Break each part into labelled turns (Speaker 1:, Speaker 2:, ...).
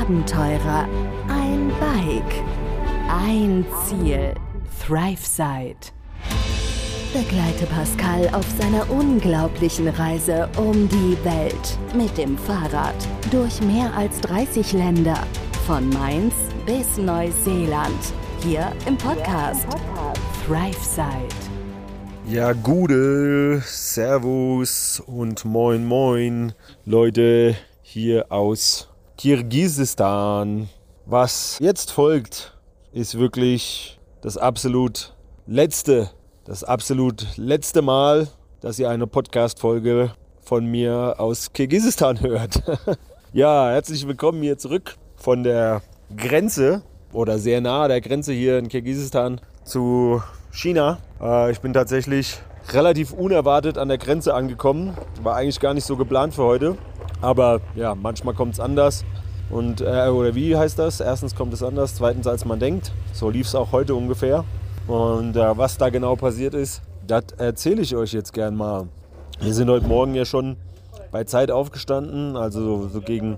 Speaker 1: Abenteurer, ein Bike, ein Ziel, ThriveSide. Begleite Pascal auf seiner unglaublichen Reise um die Welt mit dem Fahrrad durch mehr als 30 Länder, von Mainz bis Neuseeland, hier im Podcast ThriveSide.
Speaker 2: Ja, Gude, Servus und Moin Moin, Leute hier aus Kirgisistan. Was jetzt folgt, ist wirklich das absolut letzte Mal, dass ihr eine Podcast-Folge von mir aus Kirgisistan hört. Ja, herzlich willkommen hier zurück von der Grenze oder sehr nahe der Grenze hier in Kirgisistan zu China. Ich bin tatsächlich relativ unerwartet an der Grenze angekommen. War eigentlich gar nicht so geplant für heute. Aber ja, manchmal kommt es anders. Und, oder wie heißt das? Erstens kommt es anders, zweitens als man denkt. So lief es auch heute ungefähr. Und was da genau passiert ist, das erzähle ich euch jetzt gern mal. Wir sind heute Morgen ja schon bei Zeit aufgestanden, also so gegen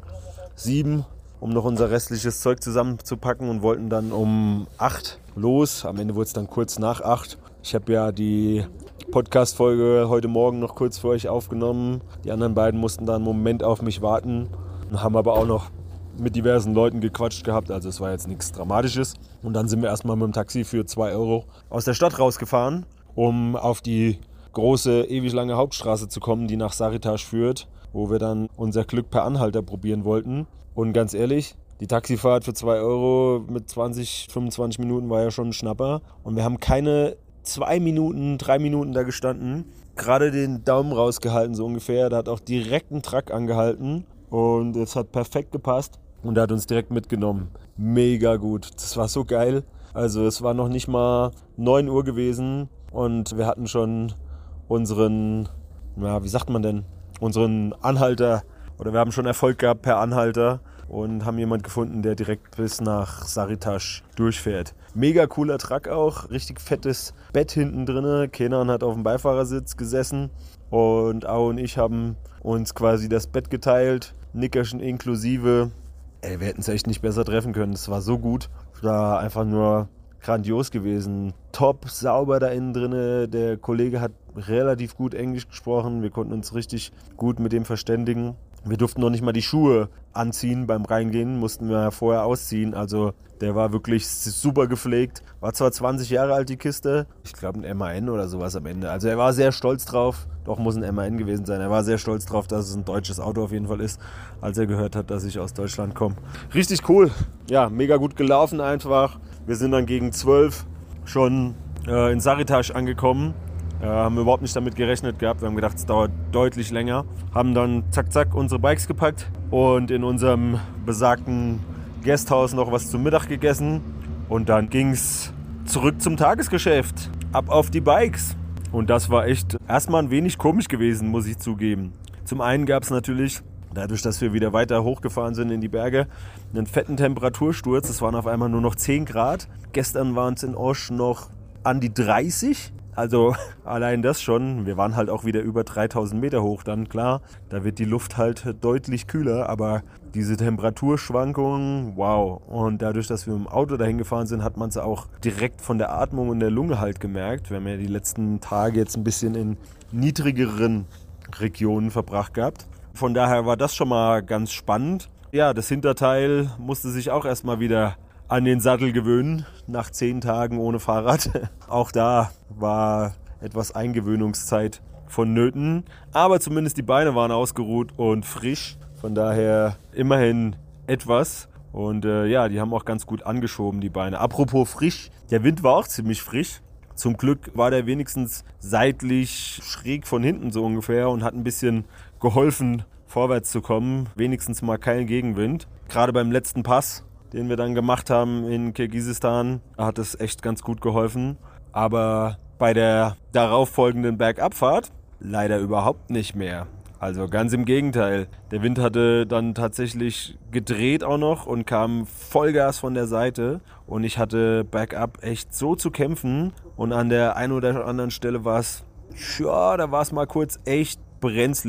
Speaker 2: 7, um noch unser restliches Zeug zusammenzupacken und wollten dann um 8 los. Am Ende wurde es dann kurz nach 8. Ich habe ja die Podcast-Folge heute Morgen noch kurz für euch aufgenommen. Die anderen beiden mussten da einen Moment auf mich warten und haben aber auch noch mit diversen Leuten gequatscht gehabt. Also es war jetzt nichts Dramatisches. Und dann sind wir erstmal mit dem Taxi für 2 Euro aus der Stadt rausgefahren, um auf die große, ewig lange Hauptstraße zu kommen, die nach Saritash führt, wo wir dann unser Glück per Anhalter probieren wollten. Und ganz ehrlich, die Taxifahrt für 2 Euro mit 20, 25 Minuten war ja schon ein Schnapper. Und wir haben keine 2 Minuten, 3 Minuten da gestanden. Gerade den Daumen rausgehalten so ungefähr. Da hat auch direkt ein Truck angehalten. Und es hat perfekt gepasst. Und er hat uns direkt mitgenommen. Mega gut. Das war so geil. Also es war noch nicht mal 9 Uhr gewesen. Und wir hatten schon unseren, wie sagt man denn? Unseren Anhalter. Oder wir haben schon Erfolg gehabt per Anhalter und haben jemanden gefunden, der direkt bis nach Saritash durchfährt. Mega cooler Truck auch, richtig fettes Bett hinten drin. Kenan hat auf dem Beifahrersitz gesessen und Au und ich haben uns quasi das Bett geteilt, Nickerchen inklusive. Wir hätten es echt nicht besser treffen können, es war so gut. Es war einfach nur grandios gewesen. Top, sauber da innen drin. Der Kollege hat relativ gut Englisch gesprochen, wir konnten uns richtig gut mit dem verständigen. Wir durften noch nicht mal die Schuhe anziehen beim Reingehen, mussten wir vorher ausziehen. Also der war wirklich super gepflegt. War zwar 20 Jahre alt, die Kiste. Ich glaube ein MAN oder sowas am Ende. Also er war sehr stolz drauf. Doch, muss ein MAN gewesen sein. Er war sehr stolz drauf, dass es ein deutsches Auto auf jeden Fall ist, als er gehört hat, dass ich aus Deutschland komme. Richtig cool. Ja, mega gut gelaufen einfach. Wir sind dann gegen 12 schon in Saritash angekommen. Haben wir überhaupt nicht damit gerechnet gehabt. Wir haben gedacht, es dauert deutlich länger. Haben dann zack, zack unsere Bikes gepackt und in unserem besagten Guesthouse noch was zum Mittag gegessen. Und dann ging es zurück zum Tagesgeschäft. Ab auf die Bikes. Und das war echt erstmal ein wenig komisch gewesen, muss ich zugeben. Zum einen gab es natürlich, dadurch, dass wir wieder weiter hochgefahren sind in die Berge, einen fetten Temperatursturz. Es waren auf einmal nur noch 10 Grad. Gestern waren es in Osch noch an die 30. Also allein das schon, wir waren halt auch wieder über 3000 Meter hoch dann, klar, da wird die Luft halt deutlich kühler, aber diese Temperaturschwankungen, wow. Und dadurch, dass wir mit dem Auto dahin gefahren sind, hat man es auch direkt von der Atmung und der Lunge halt gemerkt. Wir haben ja die letzten Tage jetzt ein bisschen in niedrigeren Regionen verbracht gehabt. Von daher war das schon mal ganz spannend. Ja, das Hinterteil musste sich auch erstmal wieder an den Sattel gewöhnen, nach 10 Tagen ohne Fahrrad. Auch da war etwas Eingewöhnungszeit vonnöten. Aber zumindest die Beine waren ausgeruht und frisch. Von daher immerhin etwas. Und ja, die haben auch ganz gut angeschoben, die Beine. Apropos frisch, der Wind war auch ziemlich frisch. Zum Glück war der wenigstens seitlich schräg von hinten so ungefähr und hat ein bisschen geholfen, vorwärts zu kommen. Wenigstens mal kein Gegenwind. Gerade beim letzten Pass, den wir dann gemacht haben in Kirgisistan, hat es echt ganz gut geholfen. Aber bei der darauffolgenden Bergabfahrt leider überhaupt nicht mehr. Also ganz im Gegenteil. Der Wind hatte dann tatsächlich gedreht auch noch und kam Vollgas von der Seite. Und ich hatte bergab echt so zu kämpfen. Und an der einen oder anderen Stelle war es, ja, da war es mal kurz echt brenzlig.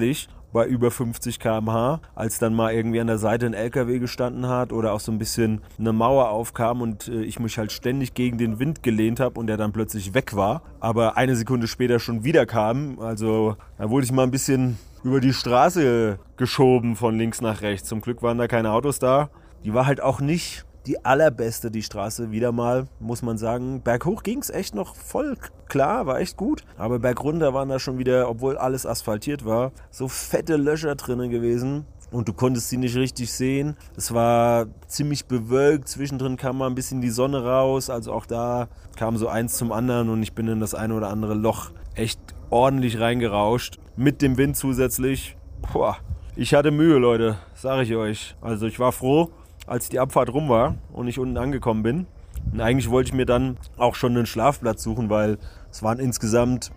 Speaker 2: bei über 50 km/h, als dann mal irgendwie an der Seite ein LKW gestanden hat oder auch so ein bisschen eine Mauer aufkam und ich mich halt ständig gegen den Wind gelehnt habe und der dann plötzlich weg war, aber eine Sekunde später schon wieder kam. Also da wurde ich mal ein bisschen über die Straße geschoben von links nach rechts. Zum Glück waren da keine Autos da. Die war halt auch nicht die allerbeste, die Straße, wieder mal, muss man sagen. Berghoch ging es echt noch voll klar, war echt gut. Aber bergunter waren da schon wieder, obwohl alles asphaltiert war, so fette Löcher drinnen gewesen. Und du konntest sie nicht richtig sehen. Es war ziemlich bewölkt. Zwischendrin kam mal ein bisschen die Sonne raus. Also auch da kam so eins zum anderen und ich bin in das eine oder andere Loch echt ordentlich reingerauscht. Mit dem Wind zusätzlich. Boah, ich hatte Mühe, Leute, sage ich euch. Also ich war froh, als die Abfahrt rum war und ich unten angekommen bin. Und eigentlich wollte ich mir dann auch schon einen Schlafplatz suchen, weil es waren insgesamt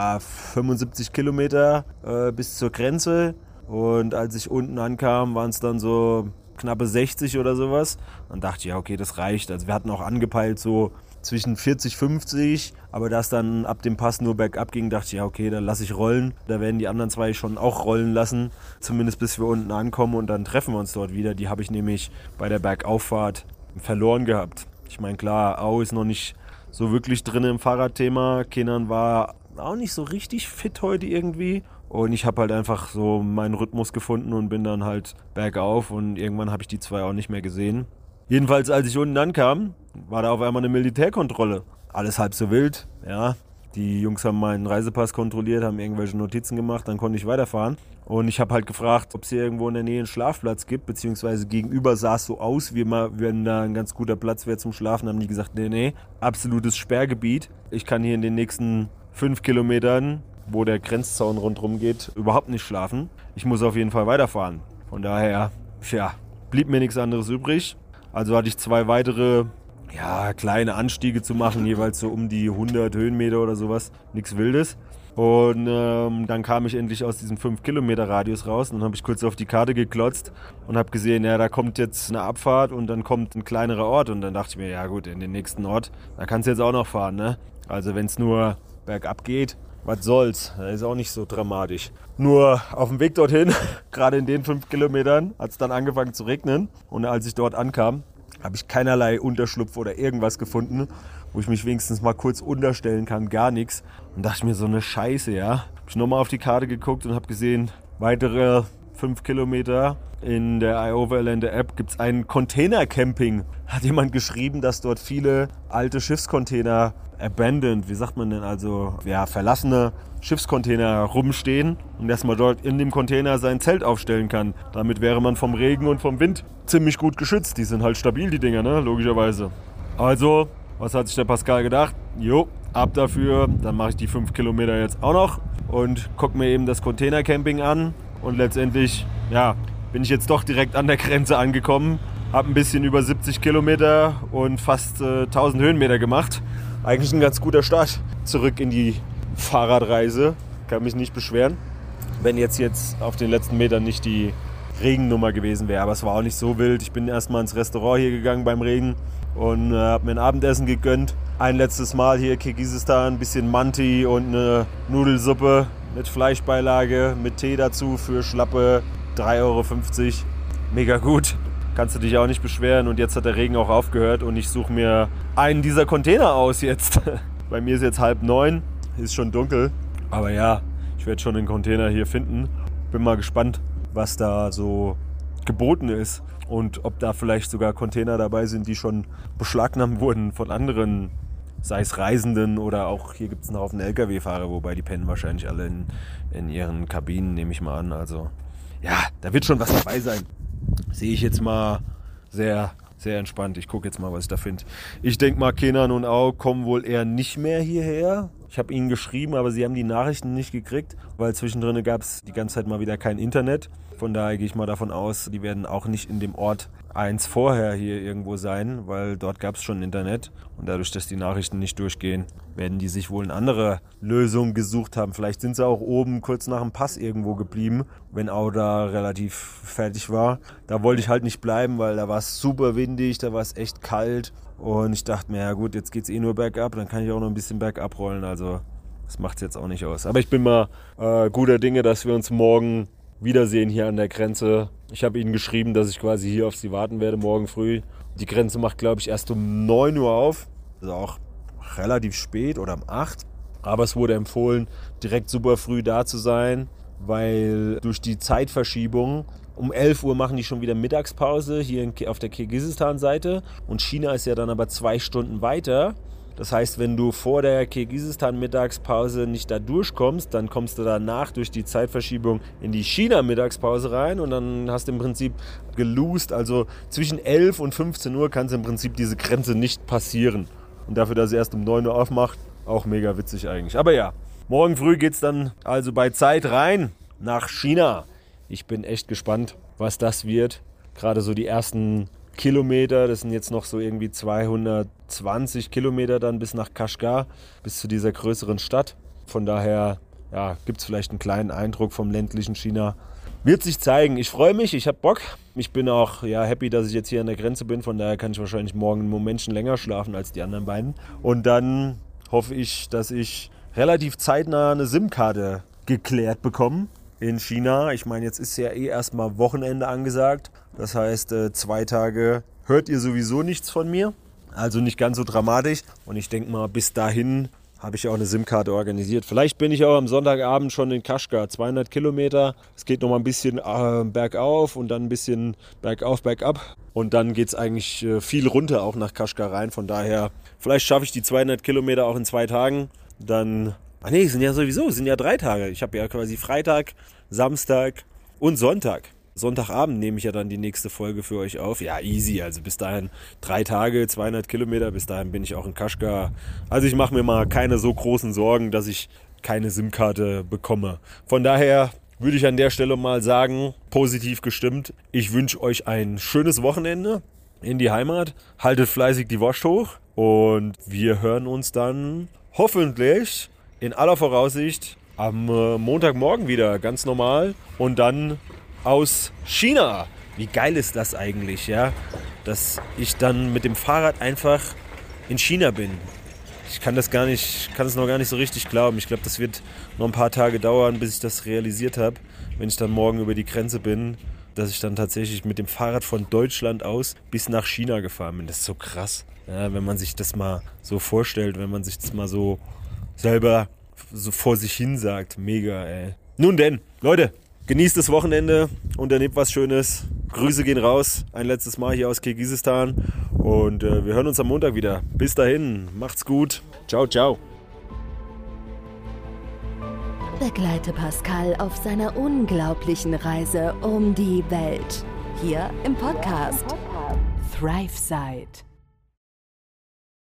Speaker 2: 75 Kilometer bis zur Grenze. Und als ich unten ankam, waren es dann so knappe 60 oder sowas. Dann dachte ich, ja okay, das reicht. Also wir hatten auch angepeilt so zwischen 40, 50. Aber da es dann ab dem Pass nur bergab ging, dachte ich, ja okay, dann lasse ich rollen. Da werden die anderen zwei schon auch rollen lassen. Zumindest bis wir unten ankommen und dann treffen wir uns dort wieder. Die habe ich nämlich bei der Bergauffahrt verloren gehabt. Ich meine, klar, Au ist noch nicht so wirklich drin im Fahrradthema. Kenan war auch nicht so richtig fit heute irgendwie. Und ich habe halt einfach so meinen Rhythmus gefunden und bin dann halt bergauf und irgendwann habe ich die zwei auch nicht mehr gesehen. Jedenfalls, als ich unten ankam, war da auf einmal eine Militärkontrolle. Alles halb so wild, ja. Die Jungs haben meinen Reisepass kontrolliert, haben irgendwelche Notizen gemacht, dann konnte ich weiterfahren. Und ich habe halt gefragt, ob es hier irgendwo in der Nähe einen Schlafplatz gibt, beziehungsweise gegenüber sah es so aus, wie wenn da ein ganz guter Platz wäre zum Schlafen. Haben die gesagt, nee, absolutes Sperrgebiet. Ich kann hier in den nächsten 5 Kilometern, wo der Grenzzaun rundherum geht, überhaupt nicht schlafen. Ich muss auf jeden Fall weiterfahren. Von daher, blieb mir nichts anderes übrig. Also hatte ich 2 weitere kleine Anstiege zu machen, jeweils so um die 100 Höhenmeter oder sowas. Nichts Wildes. Und dann kam ich endlich aus diesem 5 Kilometer Radius raus. Und dann habe ich kurz auf die Karte geklotzt und habe gesehen, ja, da kommt jetzt eine Abfahrt und dann kommt ein kleinerer Ort. Und dann dachte ich mir, ja gut, in den nächsten Ort, da kannst du jetzt auch noch fahren, ne? Also wenn es nur bergab geht, was soll's, das ist auch nicht so dramatisch. Nur auf dem Weg dorthin, gerade in den 5 Kilometern, hat es dann angefangen zu regnen. Und als ich dort ankam, habe ich keinerlei Unterschlupf oder irgendwas gefunden, wo ich mich wenigstens mal kurz unterstellen kann, gar nichts. Und dachte ich mir, so eine Scheiße, ja. Habe ich nochmal auf die Karte geguckt und habe gesehen, weitere 5 Kilometer in der iOverlander App gibt es ein Container-Camping. Hat jemand geschrieben, dass dort viele alte Schiffscontainer abandoned, wie sagt man denn, also verlassene Schiffscontainer rumstehen und dass man dort in dem Container sein Zelt aufstellen kann. Damit wäre man vom Regen und vom Wind ziemlich gut geschützt. Die sind halt stabil, die Dinger, ne? Logischerweise. Also, was hat sich der Pascal gedacht? Jo, ab dafür, dann mache ich die 5 Kilometer jetzt auch noch und gucke mir eben das Container-Camping an. Und letztendlich, bin ich jetzt doch direkt an der Grenze angekommen. Habe ein bisschen über 70 Kilometer und fast 1000 Höhenmeter gemacht. Eigentlich ein ganz guter Start zurück in die Fahrradreise. Kann mich nicht beschweren. Wenn jetzt auf den letzten Metern nicht die Regennummer gewesen wäre. Aber es war auch nicht so wild. Ich bin erstmal ins Restaurant hier gegangen beim Regen und habe mir ein Abendessen gegönnt. Ein letztes Mal hier Kirgisistan, ein bisschen Manti und eine Nudelsuppe mit Fleischbeilage, mit Tee dazu für schlappe 3,50 €. Mega gut. Kannst du dich auch nicht beschweren. Und jetzt hat der Regen auch aufgehört und ich suche mir einen dieser Container aus jetzt. Bei mir ist jetzt 8:30, ist schon dunkel. Aber ja, ich werde schon den Container hier finden. Bin mal gespannt, was da so geboten ist. Und ob da vielleicht sogar Container dabei sind, die schon beschlagnahmt wurden von anderen, sei es Reisenden oder auch hier gibt es einen Haufen LKW-Fahrer, wobei die pennen wahrscheinlich alle in ihren Kabinen, nehme ich mal an. Also ja, da wird schon was dabei sein. Sehe ich jetzt mal sehr, sehr entspannt. Ich gucke jetzt mal, was ich da finde. Ich denke mal, Kenan und Au kommen wohl eher nicht mehr hierher. Ich habe ihnen geschrieben, aber sie haben die Nachrichten nicht gekriegt, weil zwischendrin gab es die ganze Zeit mal wieder kein Internet. Von daher gehe ich mal davon aus, die werden auch nicht in dem Ort 1 vorher hier irgendwo sein, weil dort gab es schon Internet. Und dadurch, dass die Nachrichten nicht durchgehen, werden die sich wohl eine andere Lösung gesucht haben. Vielleicht sind sie auch oben kurz nach dem Pass irgendwo geblieben, wenn Au da relativ fertig war. Da wollte ich halt nicht bleiben, weil da war es super windig, da war es echt kalt. Und ich dachte mir, ja gut, jetzt geht's nur bergab, dann kann ich auch noch ein bisschen bergab rollen. Also das macht es jetzt auch nicht aus. Aber ich bin mal guter Dinge, dass wir uns morgen Wiedersehen hier an der Grenze. Ich habe ihnen geschrieben, dass ich quasi hier auf sie warten werde morgen früh. Die Grenze macht, glaube ich, erst um 9 Uhr auf. Also auch relativ spät oder um 8. Aber es wurde empfohlen, direkt super früh da zu sein, weil durch die Zeitverschiebung um 11 Uhr machen die schon wieder Mittagspause hier auf der Kirgisistan-Seite. Und China ist ja dann aber 2 Stunden weiter. Das heißt, wenn du vor der Kirgisistan-Mittagspause nicht da durchkommst, dann kommst du danach durch die Zeitverschiebung in die China-Mittagspause rein und dann hast du im Prinzip gelost. Also zwischen 11 und 15 Uhr kann es im Prinzip diese Grenze nicht passieren. Und dafür, dass sie erst um 9 Uhr aufmacht, auch mega witzig eigentlich. Aber ja, morgen früh geht es dann also bei Zeit rein nach China. Ich bin echt gespannt, was das wird. Gerade so die ersten Kilometer, das sind jetzt noch so irgendwie 220 Kilometer dann bis nach Kashgar, bis zu dieser größeren Stadt. Von daher gibt es vielleicht einen kleinen Eindruck vom ländlichen China. Wird sich zeigen. Ich freue mich, ich habe Bock. Ich bin auch happy, dass ich jetzt hier an der Grenze bin. Von daher kann ich wahrscheinlich morgen einen Momentchen länger schlafen als die anderen beiden. Und dann hoffe ich, dass ich relativ zeitnah eine SIM-Karte geklärt bekomme in China. Ich meine, jetzt ist ja erstmal Wochenende angesagt. Das heißt, 2 Tage hört ihr sowieso nichts von mir. Also nicht ganz so dramatisch. Und ich denke mal, bis dahin habe ich auch eine SIM-Karte organisiert. Vielleicht bin ich auch am Sonntagabend schon in Kashgar. 200 Kilometer. Es geht noch mal ein bisschen bergauf und dann ein bisschen bergauf, bergab. Und dann geht es eigentlich viel runter auch nach Kashgar rein. Von daher, vielleicht schaffe ich die 200 Kilometer auch in 2 Tagen. Dann, es sind ja 3 Tage. Ich habe ja quasi Freitag, Samstag und Sonntag. Sonntagabend nehme ich ja dann die nächste Folge für euch auf. Ja, easy. Also bis dahin 3 Tage, 200 Kilometer. Bis dahin bin ich auch in Kashgar. Also ich mache mir mal keine so großen Sorgen, dass ich keine SIM-Karte bekomme. Von daher würde ich an der Stelle mal sagen, positiv gestimmt. Ich wünsche euch ein schönes Wochenende in die Heimat. Haltet fleißig die Wurst hoch. Und wir hören uns dann hoffentlich in aller Voraussicht am Montagmorgen wieder. Ganz normal. Und dann aus China. Wie geil ist das eigentlich, ja? Dass ich dann mit dem Fahrrad einfach in China bin. Ich kann es noch gar nicht so richtig glauben. Ich glaube, das wird noch ein paar Tage dauern, bis ich das realisiert habe, wenn ich dann morgen über die Grenze bin, dass ich dann tatsächlich mit dem Fahrrad von Deutschland aus bis nach China gefahren bin. Das ist so krass, ja, wenn man sich das mal so vorstellt, wenn man sich das mal so selber so vor sich hin sagt. Mega, ey. Nun denn, Leute, genießt das Wochenende, unternehmt was Schönes. Grüße gehen raus, ein letztes Mal hier aus Kirgisistan. Und wir hören uns am Montag wieder. Bis dahin, macht's gut. Ciao, ciao.
Speaker 1: Begleite Pascal auf seiner unglaublichen Reise um die Welt. Hier im Podcast ThriveSide.